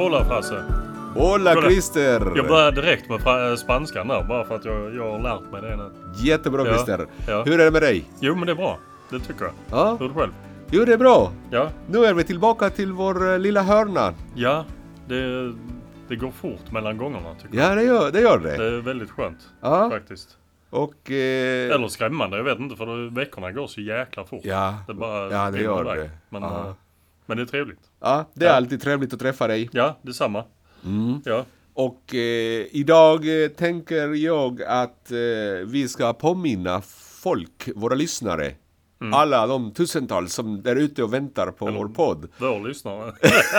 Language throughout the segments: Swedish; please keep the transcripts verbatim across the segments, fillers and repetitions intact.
Hola Frasse. Hola Christer! Jag började direkt med fra- spanskan där, bara för att jag, jag har lärt mig det nu. Jättebra Ja, Christer. ja. Hur är det med dig? Jo, men det är bra. Det tycker jag. Ja. Hur är det själv? Jo, det är bra. Ja, Nu är vi tillbaka till vår eh, lilla hörna. ja det, det går fort mellan gångerna tycker jag. Ja, det gör det. Gör det. Det är väldigt skönt Ja. faktiskt. Och... Eh, Eller skrämmande, jag vet inte, för då, veckorna går så jäkla fort. ja, Det bara ja, det rinner gör iväg. det. Men, Ja. eh, men det är trevligt. ja, det är Ja. alltid trevligt att träffa dig. Ja, detsamma. Mm. Ja, Och eh, idag eh, tänker jag att eh, vi ska påminna folk, våra lyssnare, Mm. alla de tusentals som är ute och väntar på Eller- vår podd. vår lyssnare.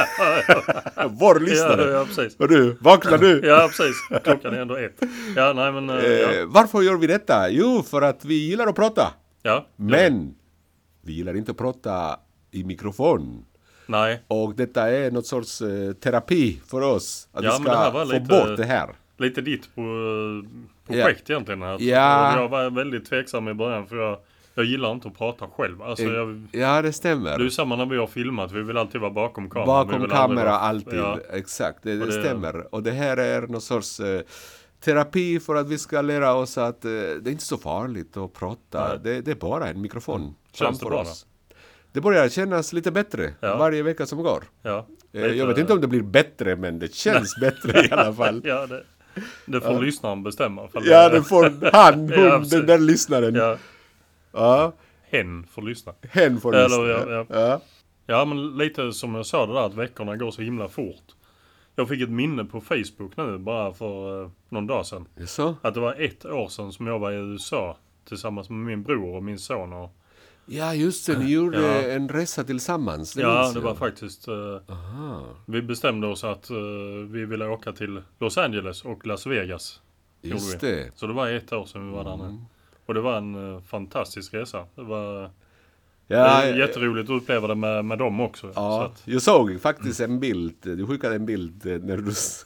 Vår lyssnare! Ja, ja, precis. Och du, vakna nu! Ja, precis. Klockan är ändå ett. Ja, nej men... eh, ja. Eh, varför gör vi detta? Jo, för att vi gillar att prata. ja. Men vi gillar inte att prata i mikrofon. Nej, Och detta är något sorts eh, terapi för oss. Att Ja, vi men det här ska var få lite- bort det här. lite ditt på, projekt egentligen här. Ja. Och jag var väldigt tveksam i början för jag, jag gillar inte att prata själv. Alltså Eh, jag, Ja, det stämmer. det är ju samma när vi har filmat. Vi vill alltid vara bakom kameran. Vi Bakom vill aldrig kamera vara- alltid. Ja, Exakt, det, det, Och det- stämmer. Och det här är någon sorts eh, terapi för att vi ska lära oss att eh, det är inte så farligt att prata. Nej. Det, det är bara en mikrofon Känns framför det bra oss. Det börjar kännas lite bättre Ja. varje vecka som går. ja. Eh, Lite- Jag vet inte om det blir bättre, men det känns bättre i alla fall. Ja, det, det får lyssnaren bestämma. För Ja, det får han, hon, Ja, den precis. där lyssnaren. Ja. Ja, hen får lyssna. Hen får Eller, lyssna. ja, Ja. Ja, men lite som jag sa det där att veckorna går så himla fort. Jag fick ett minne på Facebook nu bara för eh, någon dag sedan. Så? Att det var ett år sedan som jag var i U S A tillsammans med min bror och min son. Och, Ja, just det. Ni gjorde Ja. en resa tillsammans. Det ja, minns det jag. var faktiskt... Eh, Aha, vi bestämde oss att eh, vi ville åka till Los Angeles och Las Vegas. just gjorde det. Så det var ett år sedan vi var där Mm. nu. Och det var en eh, fantastisk resa. Det var Ja, det är ja, jätteroligt att uppleva det med, med dem också. Så ja, att, jag såg faktiskt en bild. Du skickade en bild eh, när du s-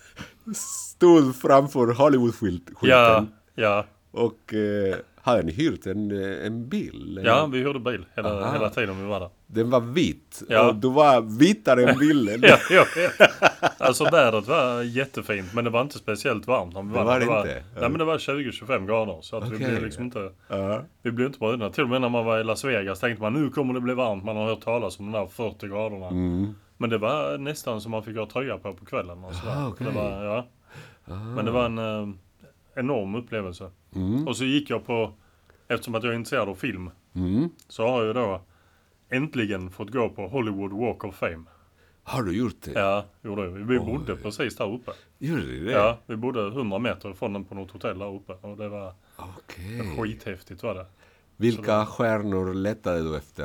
stod framför Hollywood-skylten. ja, ja, Och eh, hade ni hyrt en, eh, en bil? eller? ja, vi hyrde bil hela, Aha. hela tiden vi var där. Den var vit. Ja. Och du var vitare än bilen. Ja, ja, ja. Alltså vädret var jättefint, men det var inte speciellt varmt när vi var Det var där. det var, inte? Nej, men det var tjugo till tjugofem grader. Så att vi Okej. blev liksom inte... Ja. Vi blev inte brudna. Till och med när man var i Las Vegas tänkte man nu kommer det bli varmt. Man har hört talas om de där fyrtio graderna. Mm. Men det var nästan som man fick ha tröja på på kvällen. Och sådär. Ah, okej. det var, ja. Ah. Men det var en eh, enorm upplevelse. Mm. Och så gick jag på, eftersom att jag är intresserad av film, Mm. så har jag då äntligen fått gå på Hollywood Walk of Fame. Har du gjort det? Ja, gjorde vi. Vi Oj. bodde precis där uppe. Gjorde du det? Ja, vi bodde hundra meter ifrån den på något hotell där uppe. Och det var Okej. skithäftigt var det. Vilka stjärnor letade du efter?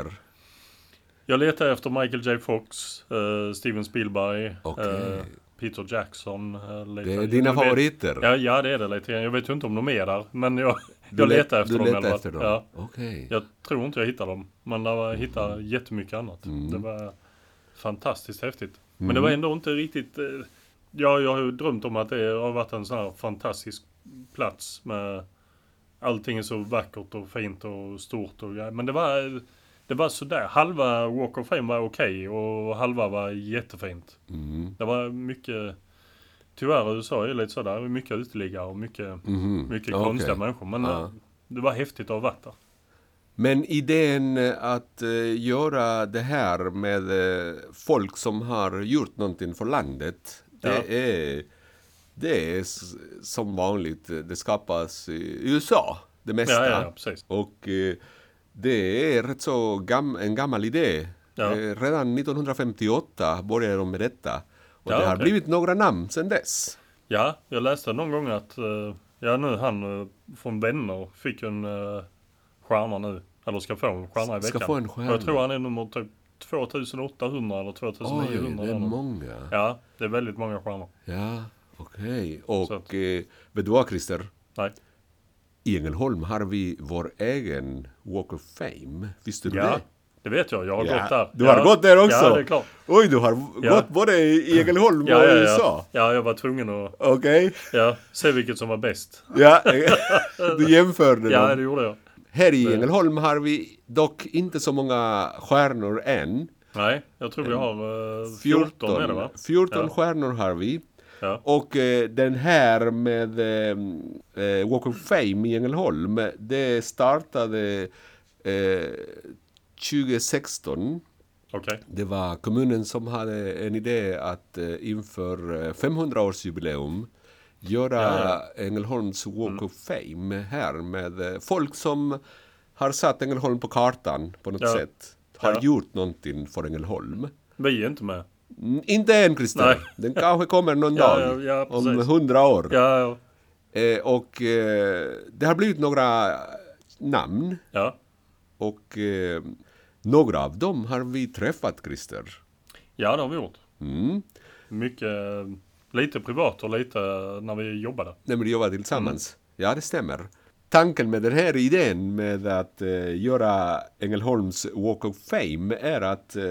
Jag letade efter Michael J. Fox, eh, Steven Spielberg, Okej. eh, Peter Jackson. Eh, letade- Det är dina jag vet- favoriter? Ja, ja, det är det lite grann. Jag vet ju inte om de är där, men jag, Du jag let- letar efter du dem. letar eller vad. efter dem? Ja, Okej. jag tror inte jag hittar dem, men jag hittade jättemycket annat. Mm. Det var fantastiskt häftigt. Men Mm. det var ändå inte riktigt... Eh, ja, jag har ju drömt om att det har varit en sån här fantastisk plats med allting är så vackert och fint och stort och grejer. Men det var, det var sådär. Halva Walk of Fame var okej och halva var jättefint. Mm. Det var mycket... Tyvärr U S A är lite sådär. Mycket uteliggare och mycket, Mhm. mycket Okej. konstiga människor. Men Ja. eh, det var häftigt att ha varit där. Men idén eh, att eh, göra det här med eh, folk som har gjort någonting för landet, det Ja. är det är s- som vanligt, eh, det skapas i U S A, det mesta. Ja, ja, ja, precis. Och eh, det är rätt så gam- en gammal idé. Ja. Eh, redan nittonhundrafemtioåtta började de med detta. Och Ja, det har okej. blivit några namn sedan dess. Ja, jag läste någon gång att eh, ja, nu han eh, från Vänner fick en uh, stjärna nu. Eller ska få en stjärna i Ska veckan. få en Och stjärna. jag tror han är nummer typ tvåtusenåttahundra eller Oj, tvåtuseniohundra. det är eller något. många. Ja, det är väldigt många stjärnor. Ja, okej. Och Så att- eh, vet du vad, Christer? Nej. I Ängelholm har vi vår egen Walk of Fame. Visste du Ja, det? det vet jag. Jag har Ja, gått där. du har gått där också? Ja, det är klart. Oj, du har Ja. gått både i Ängelholm och Ja, ja, i U S A. ja. Ja, jag var tvungen att Okej. ja, se vilket som var bäst. Ja, du jämförde Ja, dem. det gjorde jag. Här i Det- Ängelholm har vi dock inte så många stjärnor än. Nej, jag tror vi har uh, fjorton är det, va? fjorton Ja. stjärnor har vi. Ja. Och eh, den här med eh, Walk of Fame i Ängelholm, det startade eh, tjugo sexton. Okej. Det var kommunen som hade en idé att eh, inför femhundraårsjubileum göra Ja, Ängelholms Walk of Fame här med eh, folk som har satt Ängelholm på kartan på något Ja. sätt. Har Ja. gjort någonting för Ängelholm. Vi är inte med. Mm, inte än, Christer. Nej. Den kanske kommer någon Ja, dag. ja, ja, om precis. hundra år. Ja, ja. Eh, och eh, det har blivit några namn. Ja. Och eh, några av dem har vi träffat, Christer. Ja, det har vi gjort. Mm. Mycket, lite privat och lite när vi jobbade. När vi jobbar tillsammans. Ja, det stämmer. Tanken med den här idén med att eh, göra Ängelholms Walk of Fame är att eh,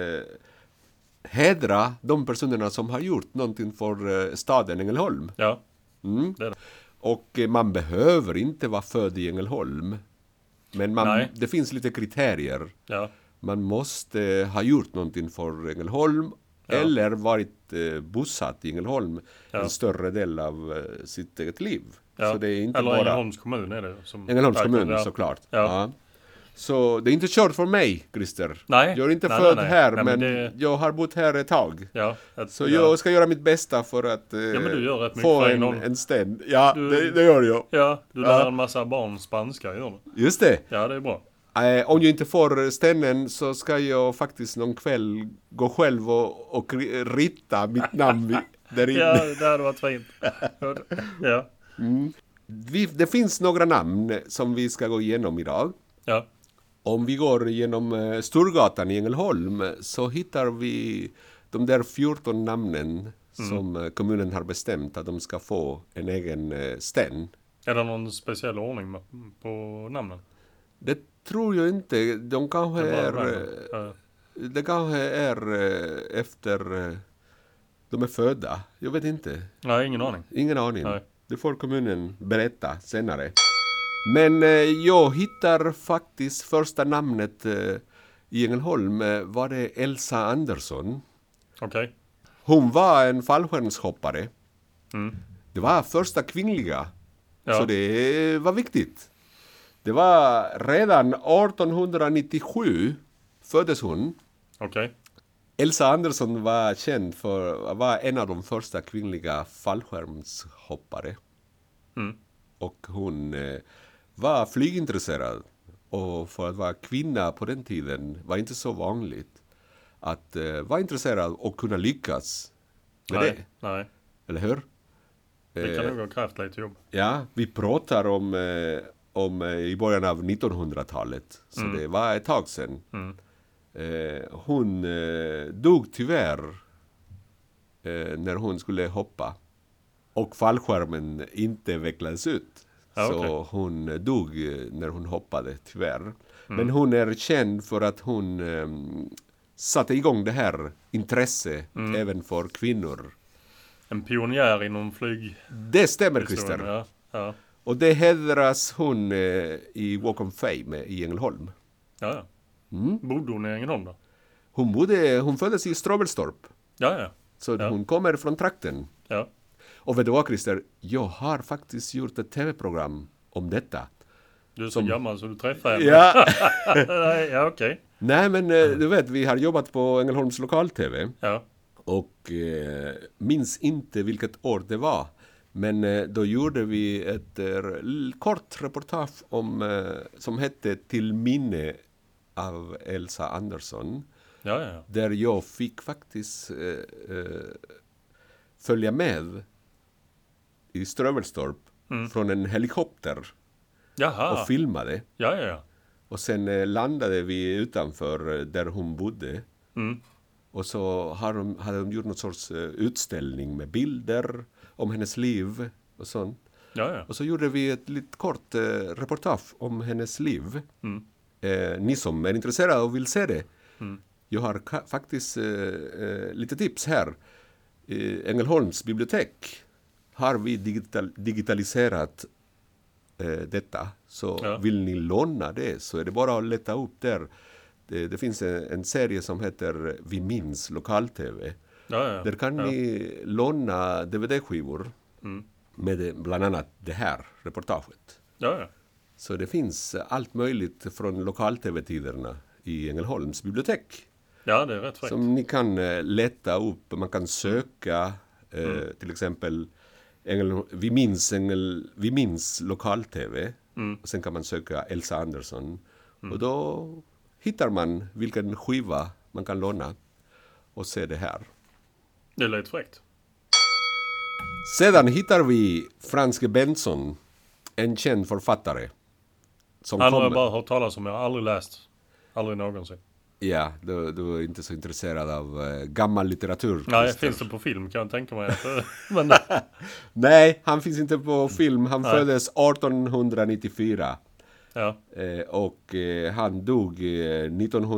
hedra de personerna som har gjort någonting för eh, staden Ängelholm. Ja, Mm. det är det. Och eh, man behöver inte vara född i Ängelholm. Men man, Nej. det finns lite kriterier. Ja, Man måste eh, ha gjort någonting för Ängelholm. Ja. Eller varit eh, bosatt i Ängelholm Ja. en större del av eh, sitt eget liv. ja. Så det är inte Eller bara... Ängelholms kommun är det. Som Ängelholms kommun, ja. såklart. Ja. Ja. Så det är inte kört för mig, Christer. Nej. Jag är inte Nej, född nej, nej. här, Nej, men men det- jag har bott här ett tag. Ja, ett, Så ja. jag ska göra mitt bästa för att eh, men du gör rätt mycket få för en, Ängelholm. en sten. Ja, Du- det, det gör jag. Ja, du Ja. lär en massa barn spanska, gör du? Just det. Ja, det är bra. Eh, om jag inte får stenen så ska jag faktiskt någon kväll gå själv och, och ri- rita mitt namn vid- där inne. Ja, det hade varit fint. Ja, Vi, det finns några namn som vi ska gå igenom idag. ja, Om vi går genom eh, Storgatan i Ängelholm så hittar vi de där fjorton namnen som eh, kommunen har bestämt att de ska få en egen eh, sten. är det någon speciell ordning med- på namnen? Det tror jag inte. De kanske Det är är, bara eh, random. Ja. det kanske är eh, efter eh, de är födda. Jag vet inte. Nej, ingen aning. Ingen aning. Nej. Det får kommunen berätta senare. Men eh, jag hittar faktiskt första namnet eh, i Ängelholm eh, var det Elsa Andersson. Okej. Hon var en fallskärmshoppare. Mm. Det var första kvinnliga. Ja. Så det var viktigt. Det var redan arton nittiosju föddes hon. Okej. Elsa Andersson var känd för att vara en av de första kvinnliga fallskärmshoppare. Mm. Och hon eh, var flygintresserad. Och för att vara kvinna på den tiden var inte så vanligt att eh, vara intresserad och kunna lyckas med Nej, det. nej. Eller hur? Det kan Eh, nog ha krävt lite jobb. ja, vi pratar om, eh, om eh, i början av nittonhundratalet. Så Mm. det var ett tag sedan. Mm. Eh, hon eh, dog tyvärr eh, när hon skulle hoppa. Och fallskärmen inte vecklades ut. Ja, så okej. hon eh, dog eh, när hon hoppade, tyvärr. Mm. Men hon är känd för att hon eh, satte igång det här intresse Mm. även för kvinnor. En pionjär inom flyg. Det stämmer, Christer. Ja, ja, Och det hedras hon eh, i Walk of Fame i Ängelholm. ja, ja. Mm. Bodde hon i Ängelholm då? Hon, bodde, hon föddes i Strobelstorp. Ja, ja. Så Ja. hon kommer från trakten. Ja, Och vet du vad, Christer? Jag har faktiskt gjort ett tv-program om detta. du är så Som- gammal så du träffar henne. Ja. Nej, ja, okej. Nej, men eh, du vet, vi har jobbat på Ängelholms lokal-tv. Ja, Och eh, minns inte vilket år det var. Men eh, då gjorde vi ett eh, l- kort reportage om, eh, som hette Till minne av Elsa Andersson. ja, ja. Där jag fick faktiskt eh, eh, följa med i Strövelstorp Mm. från en helikopter Jaha. och filmade. Ja, ja, ja. Och sen eh, landade vi utanför eh, där hon bodde. Mm. Och så har de, hade de gjort någon sorts eh, utställning med bilder om hennes liv och sånt. Ja, ja. Och så gjorde vi ett litet kort eh, reportage om hennes liv. Mm. Eh, ni som är intresserade och vill se det. Mm. Jag har ka- faktiskt eh, eh, lite tips här. I Ängelholms bibliotek har vi digital- digitaliserat eh, detta. Så Ja. vill ni låna det så är det bara att leta upp där. Det, det finns en, en serie som heter Vi minns lokal-tv. Ja, ja. Där kan ja. ni låna D V D-skivor Mm. med det, bland annat det här reportaget. Ja, ja. Så det finns allt möjligt från lokal-tv-tiderna i Ängelholms bibliotek. Ja, det är rätt fräckt. Som ni kan eh, leta upp. Man kan söka eh, Mm. till exempel Ängel, vi, minns Ängel, vi minns lokal-tv. Mm. Och sen kan man söka Elsa Andersson. Mm. Och då hittar man vilken skiva man kan låna och se det här. Det är lite fräckt. Sedan hittar vi Franske Benson, en känd författare. Som Han har kom, jag bara hört talas om, jag har aldrig läst. Aldrig någonsin. Ja, du, du är inte så intresserad av uh, gammal litteratur. Nej, Christer. finns det på film kan jag tänka mig. Att, men, Nej, han finns inte på film. Han Nej. föddes arton nittiofyra. ja. Eh, och eh, han dog eh,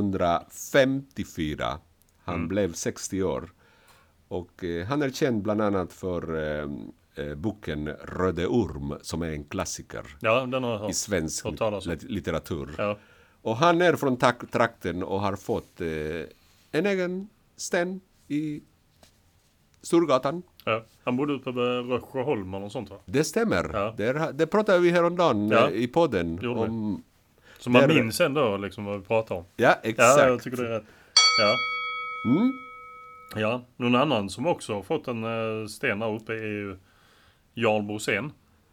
nittonhundrafemtiofyra. Han Mm. blev sextio år. Och eh, han är känd bland annat för eh, eh, boken Röde Orm, som är en klassiker ja, den har jag i hört. svensk hört talas om. lit- litteratur. Ja. Och han är från tak- trakten och har fått eh, en egen sten i Storgatan. Ja. Han bodde uppe vid Rösjöholm och sånt, va? Det stämmer. Ja. Det, det pratade vi häromdagen Ja. eh, i podden. Gjorde vi. Om, Så man Det är- minns ändå liksom vad vi pratar om. ja, exakt. Ja, jag tycker det är rätt. Ja. Mm. Ja, någon annan som också har fått en uh, sten där uppe är ju Jarl Borssén.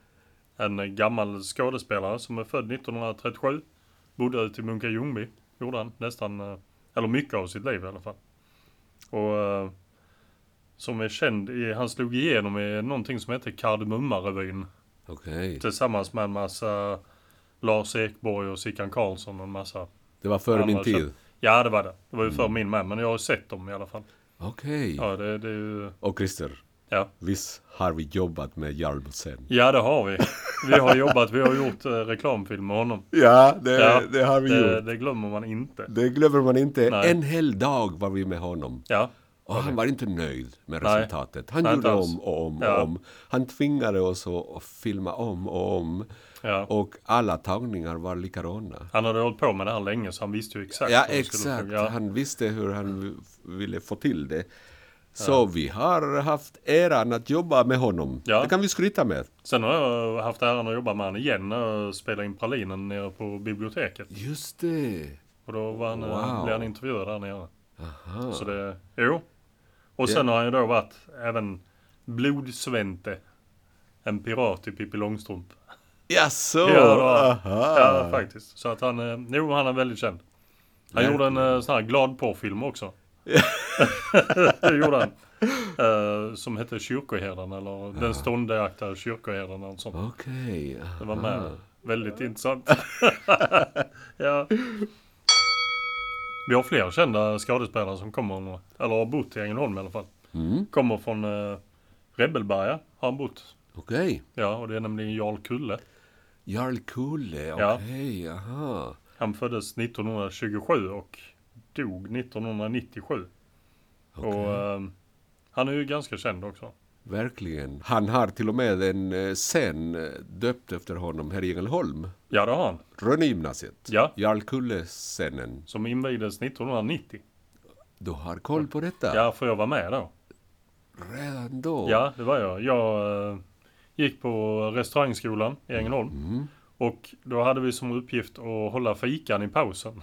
En uh, gammal skådespelare som är född nittonhundratrettiosju. Bodde ute i Munka Ljungby. Gjorde han nästan, uh, eller mycket av sitt liv i alla fall. Och uh, som är känd, i, han slog igenom i någonting som heter Kardemummarevyn. Okej. Tillsammans med en massa Lars Ekborg och Sickan Karlsson och en massa. Det var före min andra tid. känd- Ja, det var det. Det var ju för min med, men jag har sett dem i alla fall. Okej. Ja, det, det är ju... Och Christer, Ja. visst har vi jobbat med Jarl Borssén? Ja, det har vi. Vi har jobbat, vi har gjort eh, reklamfilm med honom. Ja, det, Ja, det har vi Det, gjort. det glömmer man inte. Det glömmer man inte. Nej. En hel dag var vi med honom. Ja, Och han var inte nöjd med Nej. resultatet. Han Nej, gjorde inte alls. om och om Ja. och om. Han tvingade oss att, att filma om och om. ja. Och alla tagningar var likadana. Han hade hållit på med det här länge så han visste ju exakt. Ja, hur det skulle exakt. funka. Ja. Han visste hur han ville få till det. Så vi har haft äran att jobba med honom. Ja. Det kan vi skryta med. Sen har jag haft äran att jobba med honom igen och spela in Pralinen nere på biblioteket. Just det. Och då var han, Wow. wow. blev han intervjuad där nere. Aha. Så det, jo. Och sen Ja. har han ju då varit även Blodsvente. En pirat i Pippi Långstrump. Jaså? Ja, då. Aha. Ja, faktiskt. Så att han, eh, jo, han är väldigt känd. Han Verkligen. gjorde en eh, sån här glad porrfilm också. Det gjorde han. Eh, som hette Kyrkoherden eller Den ståndaktiga kyrkoherden eller sånt. Okej. Det var aha. med. Väldigt intressant. Ja. Vi har fler kända skådespelare som kommer, eller har bott i Ängelholm i alla fall. Mm. Kommer från eh, Rebelberga har han bott. Okej. Ja, och det är nämligen Jarl Kulle. Jarl Kulle, Ja. okej. Aha. Han föddes nittonhundratjugosju och dog nittonhundranittiosju. Okej. Och eh, han är ju ganska känd också. Verkligen. Han har till och med en eh, scen eh, döpt efter honom här i Ängelholm. Ja, det har han. Rönnegymnasiet. Ja. Jarl Kulle-scenen. Som invigdes nittonhundranittio. Du har koll på detta? Ja, för jag var med då. Redan då? Ja, det var jag. Jag eh, gick på restaurangskolan i Ängelholm. Mm. Och då hade vi som uppgift att hålla fikan i pausen.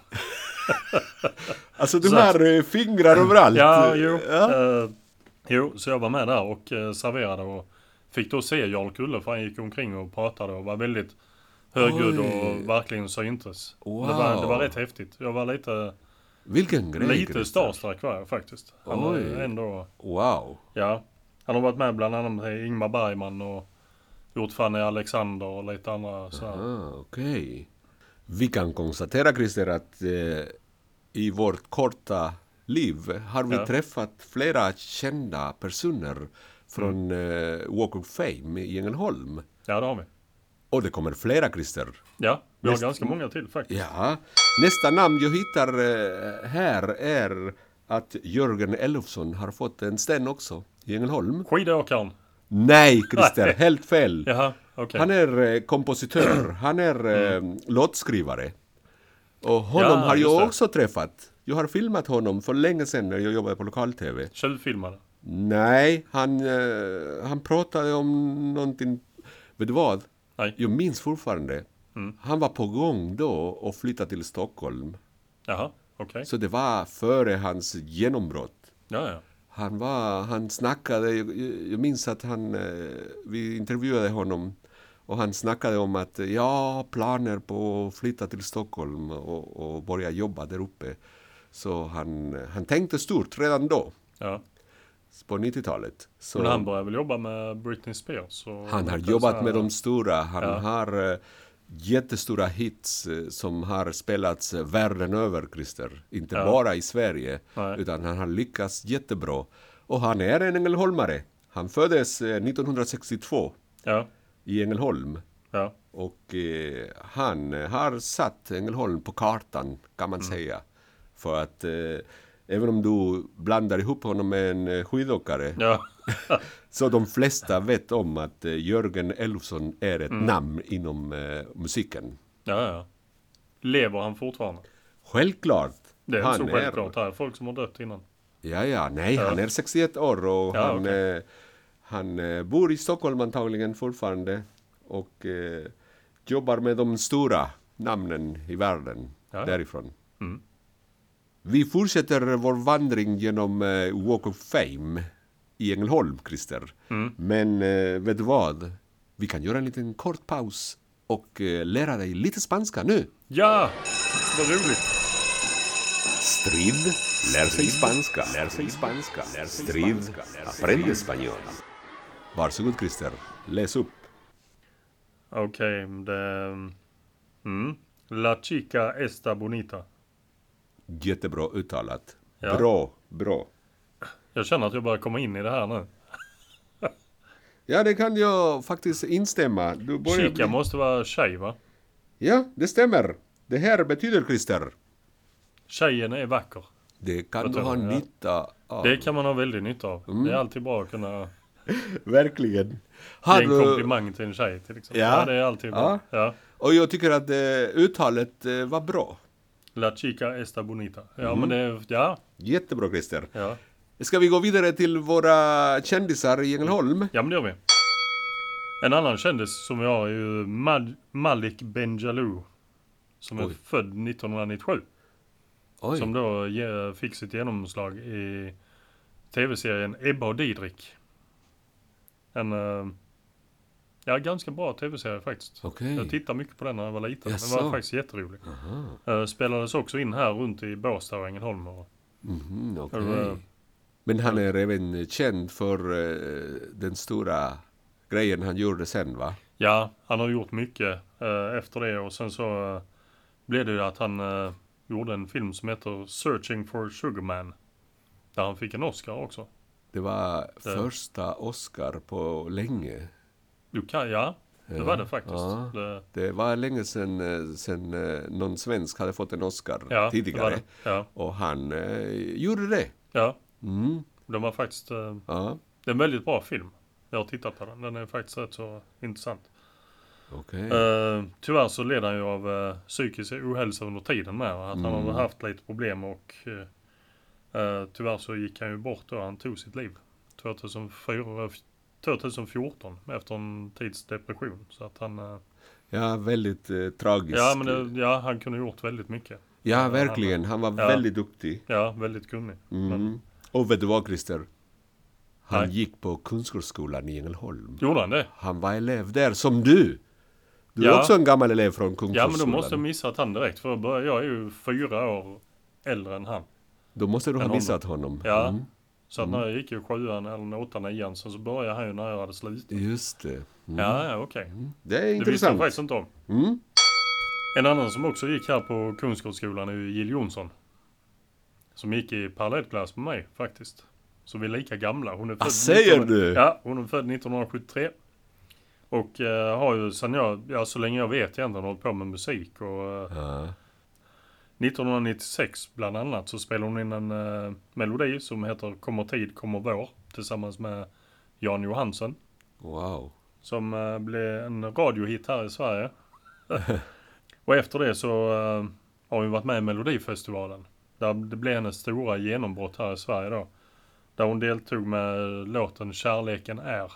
Alltså du Så har eh, fingrar överallt. Ja, jo. Ja. Eh, jo, så jag var med där och eh, serverade och fick då se Jarl Kulle för han gick omkring och pratade och var väldigt högljudd Oj. och verkligen syntes. Wow. Det, var, det var rätt häftigt. Jag var lite, Vilken grej, lite Christer. starstruck var jag faktiskt. Han Oj. är ändå, Wow. ja. Han har varit med bland annat med Ingmar Bergman och gjort Fanny Alexander och lite andra så här. Ah, okej. Vi kan konstatera, Christer, att eh, i vårt korta liv har vi Ja. träffat flera kända personer från eh, Walk of Fame i Ängelholm. Ja, det har vi. Och det kommer flera, Christer. Ja, vi har Näst- ganska många till faktiskt. Ja. Nästa namn jag hittar eh, här är att Jörgen Elofsson har fått en sten också i Ängelholm. Skidåkaren. Nej, Christer, Nej. helt fel. Jaha, okej. Han är eh, kompositör, han är eh, låtskrivare. Och honom Ja, har just jag det. också träffat. Jag har filmat honom för länge sedan när jag jobbade på lokal-tv. Självfilmade. Nej, han, eh, han pratade om någonting. Vet du vad? Nej. Jag minns fortfarande. Mm. Han var på gång då och flyttade till Stockholm. Jaha, okej. Så det var före hans genombrott. Ja, ja. Han var, han snackade, jag, jag minns att han, eh, vi intervjuade honom och han snackade om att ja, planer på att flytta till Stockholm och, och börja jobba där uppe. Så han, han tänkte stort redan då, Ja. på nittiotalet. Så Men han började väl jobba med Britney Spears? Och han har lite jobbat så med här- de stora. Han Ja. har eh, jättestora hits eh, som har spelats eh, världen över, Christer. Inte Ja. bara i Sverige, Nej. utan han har lyckats jättebra. Och han är en ängelholmare. Han föddes eh, nittonhundrasextiotvå Ja, i Ängelholm. ja. Och eh, han eh, har satt Ängelholm på kartan, kan man Mm. säga. För att eh, även om du blandar ihop honom med en eh, skidåkare, Ja, så de flesta vet om att eh, Jörgen Elofsson är ett Mm. namn inom eh, musiken. ja, ja. Lever han fortfarande? Självklart. Det är han inte så självklart. Här är folk som har dött innan. Ja, ja, nej, Ja. han är sextioett år och Ja, han, okej. eh, han eh, bor i Stockholm antagligen fortfarande och eh, jobbar med de stora namnen i världen Ja. därifrån. Mm. Vi fortsätter vår vandring genom eh, Walk of Fame i Ängelholm, Christer. Mm. Men eh, vet du vad? Vi kan göra en liten kort paus och eh, lära dig lite spanska nu. Ja, vad roligt. Strid lär sig spanska, lär sig spanska, lär sig Strid aprende español. Varsågod, Christer. Läs upp. Okej, det... Mm. La chica esta bonita. Jättebra uttalat. Ja. Bra, bra. Jag känner att jag börjar komma in i det här nu. Ja, det kan jag faktiskt instämma. Du börjar Chica måste vara tjej, va? Ja, det stämmer. Det här betyder, Christer. Tjejen är vacker. Det kan Jag du tror ha det, ja. nytta av. Det kan man ha väldigt nytta av. Mm. Det är alltid bra att kunna Verkligen. ge Har en du... komplimang till en tjej till exempel. Ja. Ja, det är alltid bra. Ja. Och jag tycker att eh, uttalet eh, var bra. La chica esta bonita. Ja, Mm. men det är... Ja, Jättebra, Christer. ja. Ska vi gå vidare till våra kändisar i Ängelholm? Ja, men det gör vi. En annan kändis som vi har är ju Mad- Malik Benjalou. Som är Oj. född nittonhundranittiosju. Oj. Som då ge, fick sitt genomslag i tv-serien Ebba och Didrik. En eh, ja, ganska bra tv-serie faktiskt. Okej. Jag tittade mycket på den när jag var liten. Jaså? Den var faktiskt jätterolig. Aha. Uh, spelades också in här runt i Båstad och Ängelholm. Och, Mhm, okej. och, eh, Men han är även känd för eh, den stora grejen han gjorde sen, va? ja, han har gjort mycket eh, efter det. Och sen så eh, blev det ju att han eh, gjorde en film som heter Searching for Sugarman. Där han fick en Oscar också. Det var Det- första Oscar på länge. Du kan, ja, det Ja, var det faktiskt. ja. Det, Det var länge sedan, eh, sedan eh, någon svensk hade fått en Oscar ja, tidigare. det var det. Ja, Och han eh, gjorde det. ja, Mm, den var faktiskt... Eh, ja, det är en väldigt bra film. Jag har tittat på den. Den är faktiskt rätt så intressant. okej. Uh, tyvärr så led han ju av uh, psykisk ohälsa under tiden med. Att han Mm. har haft lite problem och uh, tyvärr så gick han ju bort då. Han tog sitt liv tjugohundrafyra, tjugohundrafjorton efter en tids depression. Så att han... Uh, Ja, väldigt eh, tragiskt. ja, men det, ja, han kunde gjort väldigt mycket. Ja, Ja, verkligen. Han var Ja. väldigt duktig. Ja, väldigt kunnig. Mm. Men, Och vet du vad, Christer? Han Nej. gick på Kungsgårdsskolan i Ängelholm. gjorde han det? Han var elev där, som du. Du är Ja. också en gammal elev från Ja, men Kungsgårdsskolan. då måste jag missat han direkt. För jag började- jag är ju fyra år äldre än han. Då måste du ha än honom. missat honom. Ja. Mm. Så att när jag gick i sjuan eller åttan, nian så började han ju när jag hade slutat. Just det. Mm. Ja, ja, okej. Det är Det visste jag intressant. faktiskt inte om. Mm. En annan som också gick här på Kungsgårdsskolan är ju Jill Johnson. Som gick i parallellklass med mig faktiskt. Så vi är lika gamla. Hon är född Ah, säger nitton du? Ja, hon är född nittonhundrasjuttiotre. Och eh, har ju sen jag, ja så länge jag vet egentligen hållit på med musik. Och eh, Ja. nittonhundranittiosex bland annat så spelade hon in en eh, melodi som heter Kommer tid, kommer vår. Tillsammans med Jan Johansen. Wow. Som eh, blev en radiohit här i Sverige. Och efter det så eh, har ju varit med i Melodifestivalen. Där det blev hennes stora genombrott här i Sverige då. Där hon deltog med låten Kärleken är.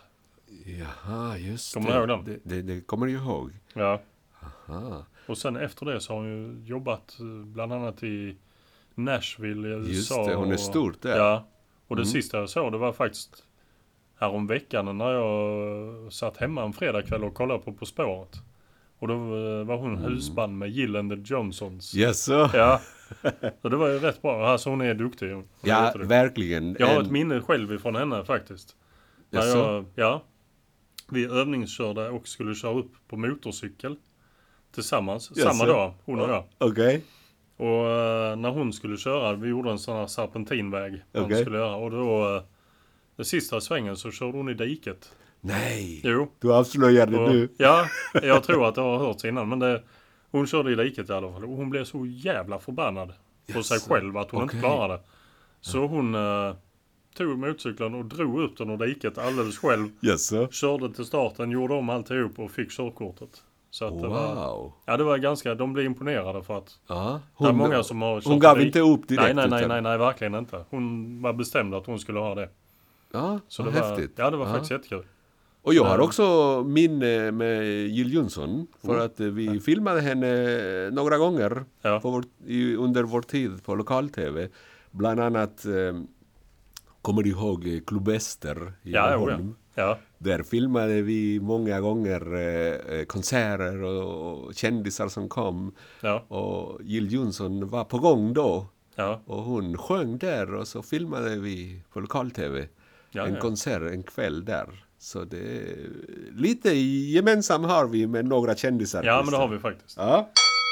Jaha, just Kommer du ihåg den? Det, det, det kommer jag ihåg. Ja. Aha. Och sen efter det så har hon ju jobbat bland annat i Nashville i U S A. Just det, hon är och, stort där. Ja, och det Mm. sista jag såg det var faktiskt härom veckan när jag satt hemma en fredagkväll och kollade på På spåret. Och då var hon husband med Jill and the Johnsons. Yes, så. Ja, så det var ju rätt bra. Alltså hon är duktig. Hon är Ja, jätteduktig. verkligen. Jag har En- ett minne själv ifrån henne faktiskt. När Jaså? jag, ja, vi övningskörde och skulle köra upp på motorcykel tillsammans. Jaså? Samma dag, hon och jag. Okej. Och eh, när hon skulle köra, vi gjorde en sån här serpentinväg. Hon Okej. skulle göra. Och då, eh, den sista svängen så körde hon i diket. Nej, Jo. du avslöjar det Och, nu. ja, jag tror att det har hörts innan. Men det, hon körde i diket i alla fall. Och hon blev så jävla förbannad på sig Jaså, själv att hon okej. inte klarade. Så hon eh, tog motorcykeln och drog upp den ur diket alldeles själv. Yes, så. Körde till starten, gjorde om alltihop och fick körkortet. Så att det var, Wow. ja, det var ganska, de blev imponerade för att Ja, det är många som har kört hon gav i dik- inte upp direkt. Nej, nej, nej, utan- nej, nej, verkligen inte. Hon var bestämd att hon skulle ha det. Ja, Så vad det var, häftigt. ja, det var Ja. faktiskt jättekul. Och jag har Ja. också minne med Jill Johnson. För Mm. att eh, vi filmade henne några gånger Ja. på vår, i, under vår tid på lokal-tv. Bland annat, eh, kommer du ihåg eh, Klubb Ester i Ja, jo, ja. Ängelholm? Ja, Där filmade vi många gånger eh, konserter och, och kändisar som kom. ja, Och Jill Johnson var på gång då. ja, Och hon sjöng där och så filmade vi på lokal-tv. ja, en ja. konsert en kväll där. Så det är lite gemensamt har vi med några kändisar. Ja, men det har vi faktiskt. Ja.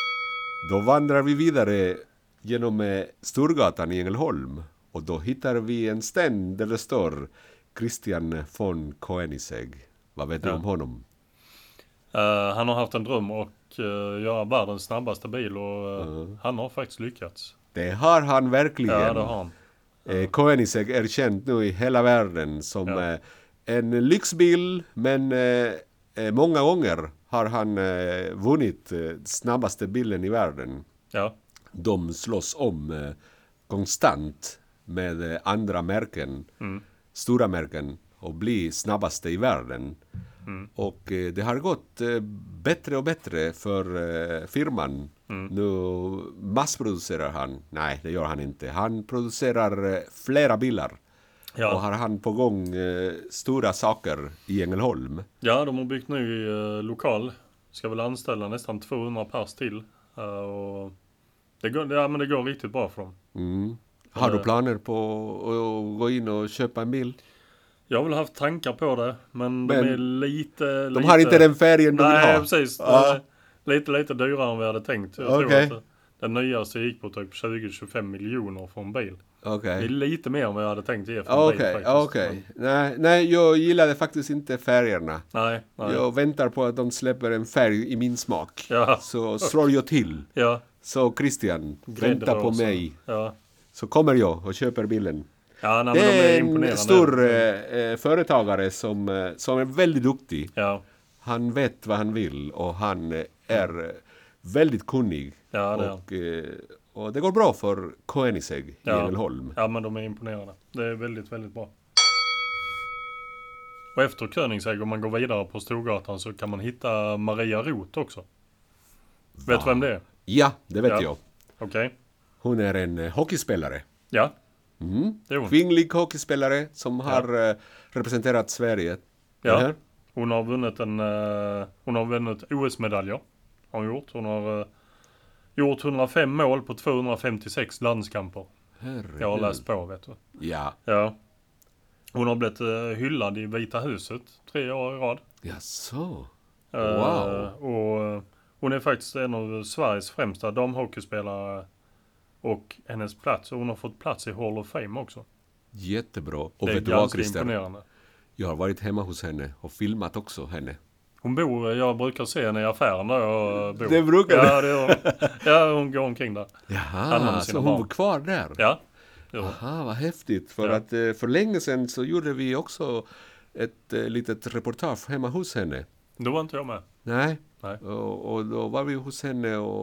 Då vandrar vi vidare genom eh, Storgatan i Ängelholm. Och då hittar vi en ständ där det står Christian von Koenigsegg. Vad vet du Ja. om honom? Eh, han har haft en dröm och uh, göra världens snabbaste bil och eh, Mm. han har faktiskt lyckats. Det har han verkligen. Ja, det har han. Eh, Koenigsegg är känd nu i hela världen som Ja. eh, en lyxbil, men eh, eh, många gånger har han eh, vunnit eh, snabbaste bilen i världen. Ja, De slåss om eh, konstant med eh, andra märken, mm. stora märken, och bli snabbaste i världen. Mm. Och eh, det har gått eh, bättre och bättre för eh, firman. Mm. Nu massproducerar han. Nej, det gör han inte. Han producerar eh, flera bilar. Och ja. har han på gång eh, stora saker i Ängelholm. ja, de har byggt ny uh, lokal. Ska väl anställa nästan tvåhundra pers till. Uh, och det, går, ja, men det går riktigt bra för dem. Mm. Har du Eh. planer på att gå in och köpa en bil? Jag har väl haft tankar på det, men, Men de är lite... De lite, har inte den färgen du vill Nej, ha? precis. Ja. Lite, lite dyrare än vi hade tänkt. Jag Okej. tror att den nyaste gick på typ tjugo till tjugofem miljoner för en bil. Okej. Det är lite mer än vad jag hade tänkt ge för en bil Okej, faktiskt. okej. Nej, nej, jag gillade faktiskt inte färgerna. Men, nej, nej. Jag väntar på att de släpper en färg i min smak. Ja. Så slår jag till. Ja, Så Christian, vänta på gräddrosa. mig. Ja. Så kommer jag och köper bilen. Ja, nej, men Det de är är en imponerande. stor eh, eh, företagare som, eh, som är väldigt duktig. Ja, Han vet vad han vill och han eh, är eh, väldigt kunnig. ja, det är. och, eh, och det går bra för Koenigsegg i Ja. Ängelholm. Ja, men de är imponerande. Det är väldigt, väldigt bra. Och efter Königsegg, om man går vidare på Storgatan, så kan man hitta Maria Roth också. Vet du vem det är? Ja, det vet Ja. jag. Okej. Hon är en eh, hockeyspelare. Ja, Mm. det är hon. Kvinnlig hockeyspelare som har eh, representerat Sverige. Ja. Eller? Hon har vunnit en... eh, hon har vunnit O S-medaljer. Har hon gjort. Hon har uh, gjort hundrafem mål på tvåhundrafemtiosex landskamper. Herregud. Jag har läst på, vet du. Ja, Ja. Hon har blivit uh, hyllad i Vita huset tre år i rad. ja så. Eh, Wow. och eh, hon är faktiskt en av Sveriges främsta damhockeyspelare. Och hennes plats, och hon har fått plats i Hall of Fame också. Jättebra. Och det är vet du vad, ganska Christer? imponerande. Jag har varit hemma hos henne och filmat också henne. Hon bor, jag brukar se henne i affären där jag bor. Det brukar Ja, det gör hon. Ja, hon går omkring där. Handlar Jaha, med så sina hon barn. var kvar där? Ja, det gör hon. Aha, vad häftigt. För Ja. att eh, för länge sedan så gjorde vi också ett eh, litet reportage hemma hos henne. Då var inte jag med. Nej. Nej. Och, och då var vi hos henne och,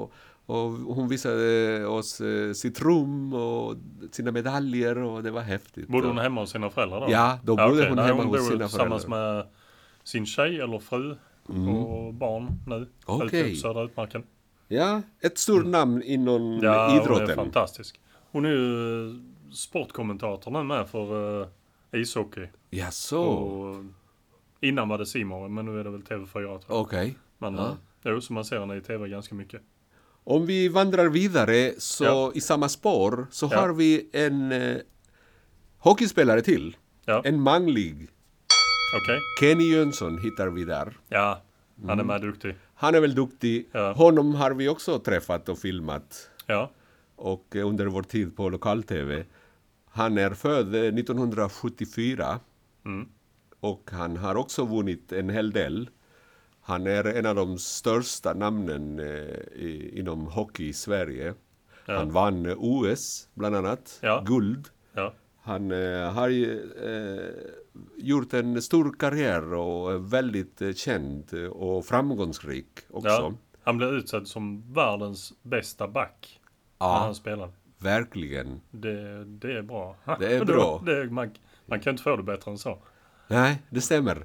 Och hon visade oss eh, sitt rum och sina medaljer och det var häftigt. Bodde hon hemma hos sina föräldrar då? Ja, då bodde okej. hon Nej, hemma hon hos bor sina tillsammans föräldrar. med sin tjej eller fru och barn nu. Okej. Ute på södra utmarken. Ja, ett stort namn inom Ja, hon är idrotten. fantastisk. Hon är ju sportkommentator nu med för uh, ishockey. Ja, så. Och innan var det Simor, men nu är det väl T V fyra tror jag. Okej. Men Ja. uh, jo, så man ser henne i T V ganska mycket. Om vi vandrar vidare så Ja. i samma spår så Ja. har vi en eh, hockeyspelare till. Ja, En manlig. okej. Kenny Jönsson hittar vi där. Ja, han är med duktig. Han är väl duktig. Ja. Honom har vi också träffat och filmat. Ja, Och eh, under vår tid på lokal-tv. Han är född eh, nittonhundrasjuttiofyra. mm. Och han har också vunnit en hel del. Han är en av de största namnen eh, i, inom hockey i Sverige. Ja. Han vann eh, O S bland annat. Ja. Guld. ja, Han eh, har ju, eh, gjort en stor karriär och är väldigt eh, känd och framgångsrik också. ja. Han blev utsedd som världens bästa back när Ja, han spelade. verkligen. Det, det är bra. Det är bra. det, man, man kan inte få det bättre än så. Nej, det stämmer.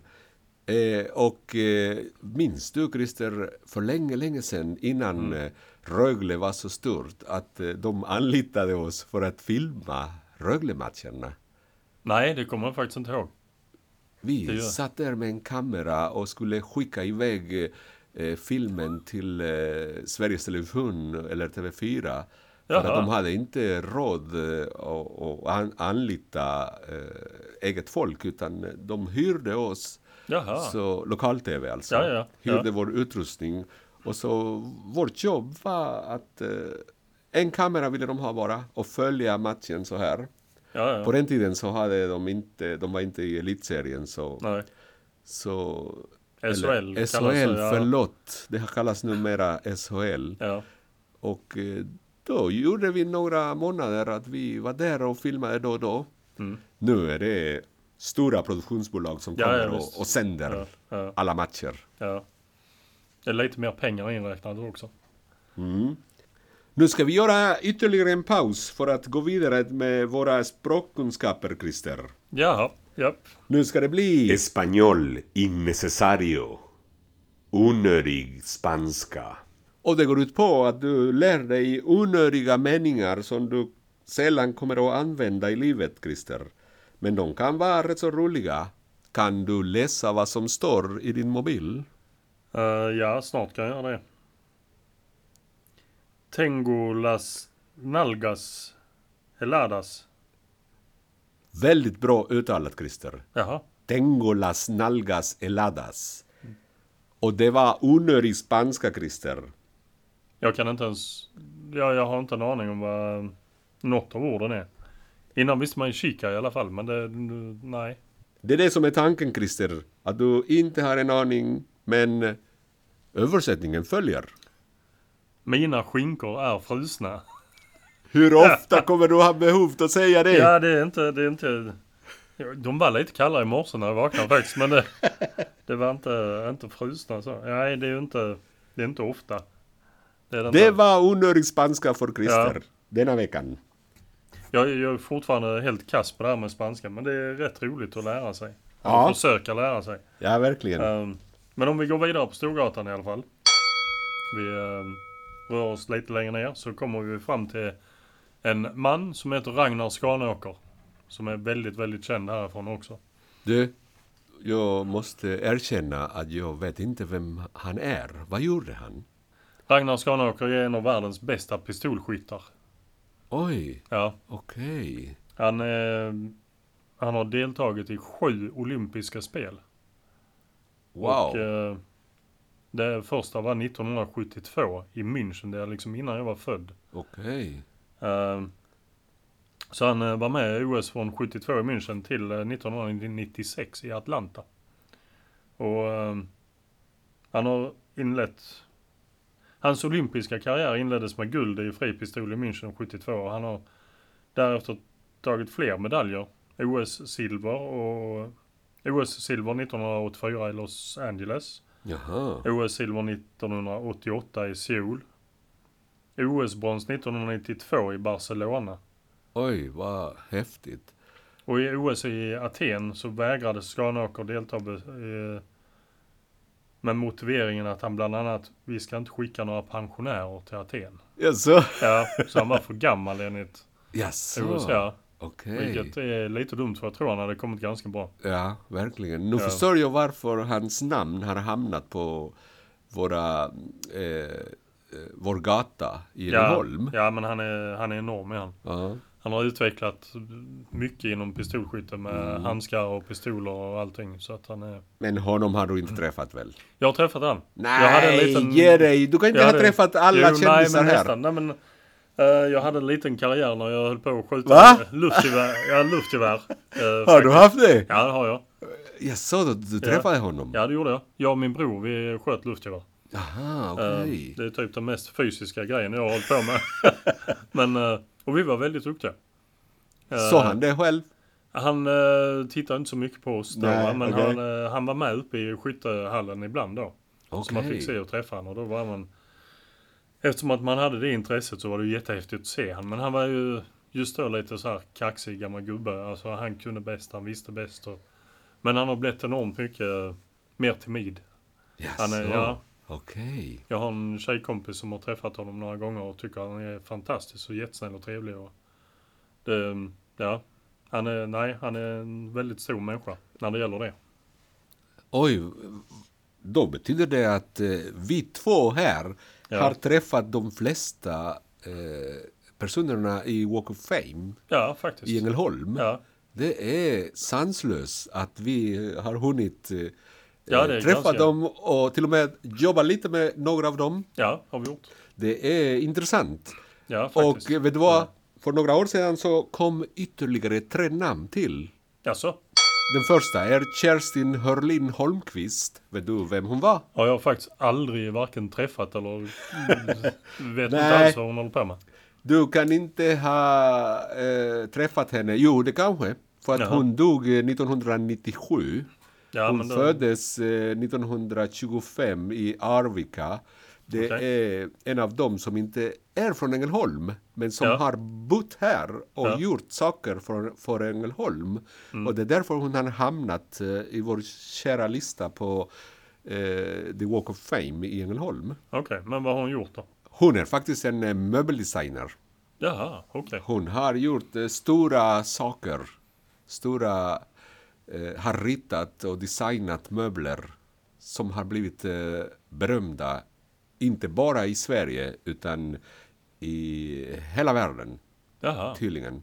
Eh, och eh, minns du, Christer, för länge, länge sedan innan Mm. eh, Rögle var så stort att eh, de anlitade oss för att filma Rögle-matcherna. Nej, det kommer jag faktiskt inte ihåg. Vi Det gör. satt där med en kamera och skulle skicka iväg eh, filmen till eh, Sveriges Television eller T V fyra. För Jaha. att de hade inte råd eh, att att an, anlita eh, eget folk, utan de hyrde oss. Jaha. Så lokal-tv alltså. Ja, ja, Hyrde ja. vår utrustning. Och så vårt jobb var att eh, en kamera ville de ha bara och följa matchen så här. Ja, På ja. den tiden så hade de inte, de var inte i elitserien så, Nej. så S H L eller, kallas S H L, det, ja. förlåt. Det kallas numera S H L. Ja. Och eh, då gjorde vi några månader att vi var där och filmade då och då. Mm. Nu är det stora produktionsbolag som Ja, kommer ja, och, visst. och sänder Ja, ja, alla matcher. ja. Det är lite mer pengar inräknat också. Mm. Nu ska vi göra ytterligare en paus för att gå vidare med våra språkkunskaper, Christer. Jaha, japp. Nu ska det bli Español innecesario. Onödig spanska. Och det går ut på att du lär dig onödiga meningar som du sällan kommer att använda i livet, Christer. Men de kan vara rätt så roliga. Kan du läsa vad som står i din mobil? Uh, ja, snart kan jag göra det. Tengo las nalgas heladas. Väldigt bra uttalat, Christer. Jaha. Tengo las nalgas heladas. Och det var onödig spanska, Christer. Jag kan inte ens... Ja, jag har inte en aning om vad något av orden är. Innan visste man ju kika i alla fall, men det... Nej. Det är det som är tanken, Christer. Att du inte har en aning, men översättningen följer. Mina skinkor är frusna. Hur ofta kommer du ha behov att säga det? Ja, det är inte... Det är inte... De var lite kallare i morse när jag vaknade faktiskt, men det, det var inte, inte frusna så. Nej, det är ju inte... Det är inte ofta. Det, är den Det där. var onödig spanska för Christer Ja. denna veckan. Jag, jag är fortfarande helt kass på det här med spanska, men det är rätt roligt att lära sig. Ja. Att försöka lära sig. Ja, verkligen. Um, men om vi går vidare på Storgatan i alla fall. Vi um, rör oss lite längre ner så kommer vi fram till en man som heter Ragnar Skanåker. Som är väldigt, väldigt känd härifrån också. Du, jag måste erkänna att jag vet inte vem han är. Vad gjorde han? Ragnar Skanåker är en av världens bästa pistolskyttar. Oj, Ja, okej. han, eh, han har deltagit i sju olympiska spel. Wow. Och eh, det första var nittonhundrasjuttiotvå i München. Det är liksom innan jag var född. Okej. Eh, så han eh, var med i O S från sjuttiotvå i München till eh, nittonhundranittiosex i Atlanta. Och eh, han har inlett... Hans olympiska karriär inleddes med guld i fripistol i München sjuttiotvå. Och han har därefter tagit fler medaljer. O S-silver och O S-silver nittonhundraåttiofyra i Los Angeles. Jaha. O S-silver nittonhundraåttioåtta i Seoul. O S-brons nittonhundranittiotvå i Barcelona. Oj, vad häftigt. Och i O S i Aten så vägrade Skanåker delta be- med motiveringen att han bland annat, vi ska inte skicka några pensionärer till Aten. Jaså? Ja, så han var för gammal enligt Jaså? O S. Ja, Okej. vilket är lite dumt för jag tror han hade kommit ganska bra. Ja, verkligen. Nu Ja. förstår jag varför hans namn har hamnat på våra, eh, vår gata i Ja, Ängelholm. ja, men han är, han är enorm i han. Ja. Han har utvecklat mycket inom pistolskytte med Mm. handskar och pistoler och allting. Så att han är... Men honom har du inte träffat väl? Jag har träffat han. Nej, jag hade en liten... ge dig! Du kan inte jag ha hade- träffat alla jo, kändisar nej, men här. nästan. Nej, men, eh, jag hade en liten karriär när jag höll på att skjuta Va? luftgevär. Ja, luftgevär. eh, Har faktiskt. du haft det? Ja, det har jag. Jag såg att du Ja. träffade honom. Ja, det gjorde jag. Jag och min bror, vi sköt luftgevär. Aha, Eh, okej. Det är typ den mest fysiska grejen jag har hållit på med. men, eh, och vi var väldigt duktiga. Eh, Såg han det själv? Han uh, tittade inte så mycket på oss då, Nej, va? men okej. han, eh, han var med uppe i skyttehallen ibland då. Så man fick Okej. se och träffa honom och då var man... Eftersom att man hade det intresset så var det ju jättehäftigt att se han. Men han var ju just då lite så här kaxig gammal gubbe. Alltså han kunde bäst, han visste bäst. Och... Men han har blivit enormt mycket eh, mer timid. Han är, Jaså, ja, okej. jag har en tjejkompis som har träffat honom några gånger och tycker han är fantastisk och jättesnäll och trevlig. Och det, ja, han är, nej, han är en väldigt stor människa när det gäller det. Oj, då betyder det att eh, vi två här Ja. har träffat de flesta eh, personerna i Walk of Fame Ja, faktiskt. i Ängelholm. Ja, Det är sanslöst att vi har hunnit eh, Ja, det är träffa ganska- dem och till och med jobba lite med några av dem. ja, har vi gjort. Det är intressant. Ja, faktiskt. Och eh, vet du vad? För några år sedan så kom ytterligare tre namn till. Jaså? Den första är Kerstin Hörlin Holmqvist. Vet du vem hon var? Har jag faktiskt aldrig varken träffat eller vet inte Nej. alls vad hon håller på med. Du kan inte ha eh, träffat henne. Jo, det kanske. För att Jaha. hon dog eh, nittonhundranittiosju. Ja, Hon men då, föddes eh, nittonhundratjugofem i Arvika. Det Okej. är en av dem som inte är från Ängelholm, men som Ja. har bott här och Ja. gjort saker för, för Ängelholm. Mm. Och det är därför hon har hamnat eh, i vår kära lista på eh, The Walk of Fame i Ängelholm. Okej, men vad har hon gjort då? Hon är faktiskt en eh, möbeldesigner. Jaha, okej. Hon har gjort eh, stora saker. Stora, eh, har ritat och designat möbler som har blivit eh, berömda. Inte bara i Sverige utan i hela världen Jaha, tydligen.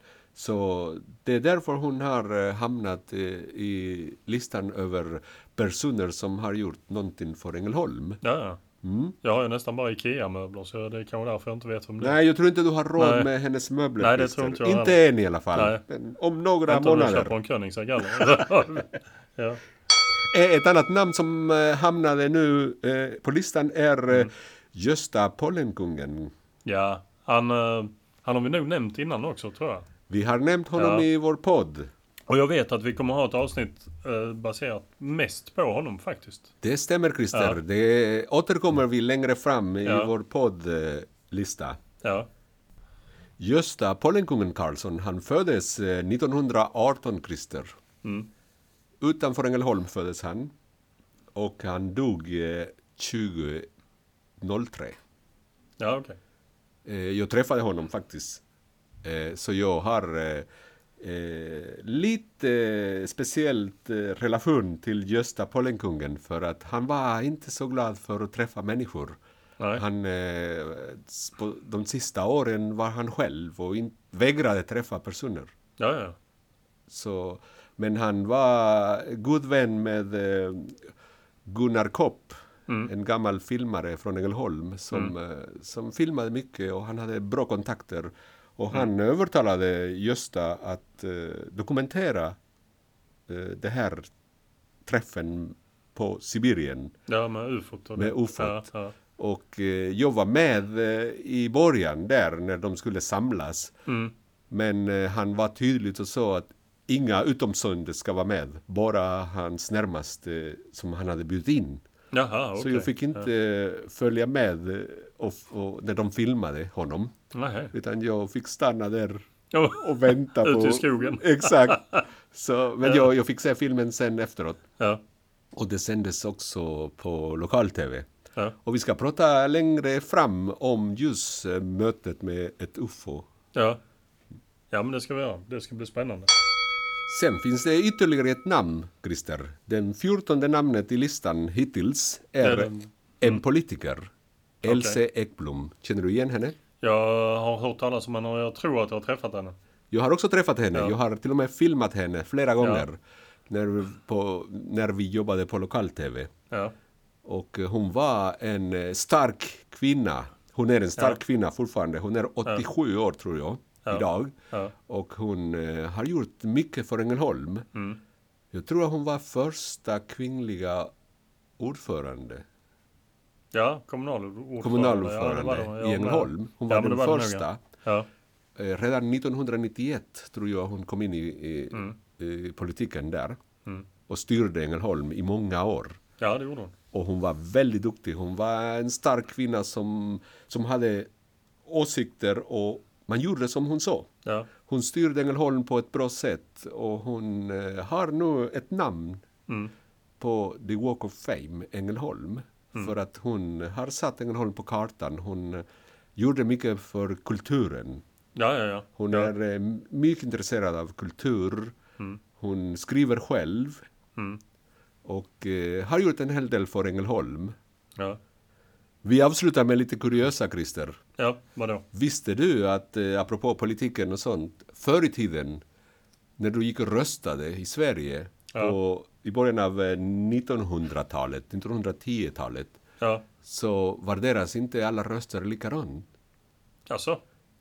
Så det är därför hon har eh, hamnat eh, i listan över personer som har gjort någonting för Ängelholm. ja, ja. Mm. Jag har ju nästan bara Ikea-möbler så det är kanske därför jag inte vet om det är. Nej, jag tror inte du har råd Nej. med hennes möbler. Nej, det Christer. tror inte jag Inte än i alla fall. Nej. Men om några Inte om jag månader. köper en Koenigsegg heller. Ja. Eh, Ett annat namn som eh, hamnade nu eh, på listan är eh, Gösta Pollenkungen. ja, han, eh, han har vi nog nämnt innan också tror jag. Vi har nämnt honom Ja. i vår podd. Och jag vet att vi kommer ha ett avsnitt eh, baserat mest på honom faktiskt. Det stämmer, Christer. Ja. Det återkommer vi längre fram i Ja. vår poddlista. Ja, Gösta Pollenkungen Karlsson, han föddes eh, nittonhundraarton, Christer. mm. Utanför Ängelholm föddes han. Och han dog eh, tjugo noll tre. ja okej. Eh, jag träffade honom faktiskt. Eh, så jag har eh, eh, lite speciellt eh, relation till Gösta Pollenkungen. För att han var inte så glad för att träffa människor. Nej. Han, eh, på de sista åren var han själv och in, vägrade träffa personer. Ja, ja. Så, men han var god vän med eh, Gunnar Kopp. Mm. En gammal filmare från Ängelholm som, eh, som filmade mycket och han hade bra kontakter. Och han övertalade Gösta att eh, dokumentera eh, det här träffen på Sibirien Ja, med ufot. Och med det. ufot. Ja, ja. Och eh, jag var med eh, i början där när de skulle samlas. Mm. Men eh, han var tydligt och sa att inga utomstående ska vara med. Bara hans närmaste som han hade bjudit in. Jaha, okej. Så jag fick inte ja. följa med och, och, när de filmade honom. Nej. Utan jag fick stanna där Oh. och vänta på... Ut i skogen. Exakt. Så, men ja. jag, jag fick se filmen sen efteråt. Ja. Och det sändes också på lokal-tv. Ja. Och vi ska prata längre fram om just mötet med ett U F O. Ja. Ja, men det ska vi göra. Det ska bli spännande. Sen finns det ytterligare ett namn, Christer. Den fjortonde namnet i listan hittills är den... mm. en politiker. Else okay. Ekblom. Känner du igen henne? Jag har hört talas om henne och jag tror att jag har träffat henne. Jag har också träffat henne. Ja. Jag har till och med filmat henne flera gånger. Ja. När, vi på, när vi jobbade på lokal-tv. Ja. Och hon var en stark kvinna. Hon är en stark ja. kvinna fortfarande. Hon är åttiosju ja. år tror jag. Ja. Idag. Ja. Och hon eh, har gjort mycket för Ängelholm. Mm. Jag tror att hon var första kvinnliga ordförande. Ja, kommunalordförande. Kommunalordförande ja, det i Ängelholm. Hon var ja, den var första. Ja. Eh, redan nittonhundranittioett tror jag hon kom in i, i, mm. i politiken där. Mm. Och styrde Ängelholm i många år. Ja, det gjorde hon. Och hon var väldigt duktig. Hon var en stark kvinna som, som hade åsikter och man gjorde som hon sa. Ja. Hon styrde Ängelholm på ett bra sätt. Och hon eh, har nu ett namn mm. på The Walk of Fame, Ängelholm. Mm. För att hon har satt Ängelholm på kartan. Hon eh, gjorde mycket för kulturen. Ja, ja, ja. Hon ja. är eh, mycket intresserad av kultur. Mm. Hon skriver själv. Mm. Och eh, har gjort en hel del för Ängelholm. Ja. Vi avslutar med lite kuriösa, Christer. Ja, vadå? Visste du att, eh, apropå politiken och sånt, förr i tiden, när du gick och röstade i Sverige, ja. på, i början av eh, nittonhundratalet, nittonhundratiotalet, ja. så var deras inte alla röster likadant. Alltså?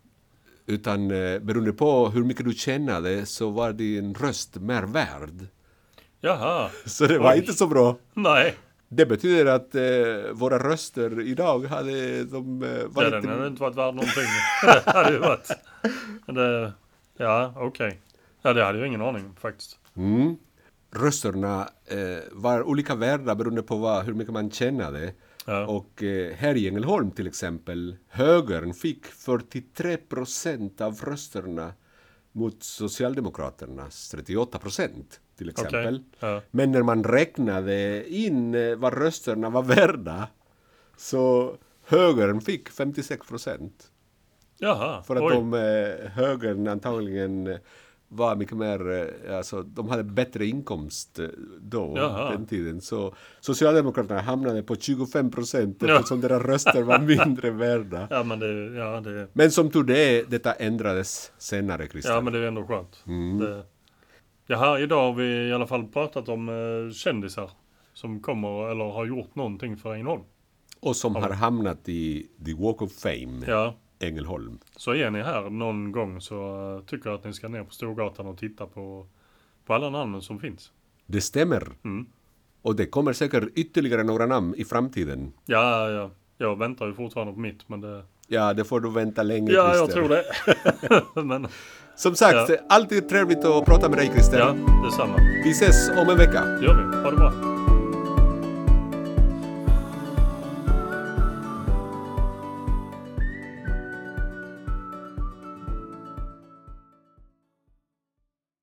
Utan eh, beroende på hur mycket du tjänade så var din röst mer värd. Jaha. Så det var Oj. inte så bra. Nej. Det betyder att eh, våra röster idag hade de eh, varit... Ja, den hade inte varit värd någonting. Det hade ju varit. Det, ja, okej. Okay. Ja, det hade jag ingen aning faktiskt. Mm. Rösterna eh, var olika värda beroende på vad, hur mycket man tjänade. Ja. Och eh, här i Ängelholm till exempel, högern fick fyrtiotre procent av rösterna mot Socialdemokraternas trettioåtta procent till exempel. Okay. Ja. Men när man räknade in eh, vad rösterna var värda så högern fick femtiosex procent. Jaha, för att oj. de eh, högern antagligen var mycket mer, eh, alltså de hade bättre inkomst eh, då, Jaha. den tiden. Så Socialdemokraterna hamnade på tjugofem procent eftersom ja. deras röster var mindre värda. Ja, men, det, ja, det... men som tur det, detta ändrades senare, Christian. Ja, men det är ändå skönt. Mm. Det... Jaha, idag har vi i alla fall pratat om eh, kändisar som kommer eller har gjort någonting för Ängelholm. Och som ja. har hamnat i The Walk of Fame, ja. Ängelholm. Så är ni här någon gång så uh, tycker jag att ni ska ner på Storgatan och titta på, på alla namnen som finns. Det stämmer. Mm. Och det kommer säkert ytterligare några namn i framtiden. Ja, ja. Jag väntar ju fortfarande på mitt, men det... Ja, det får du vänta länge, Ja, Christer. jag tror det. men... Som sagt, ja. alltid trevligt att prata med dig, Christer. Ja, detsamma. Vi ses om en vecka. Gör vi. Ha det bra.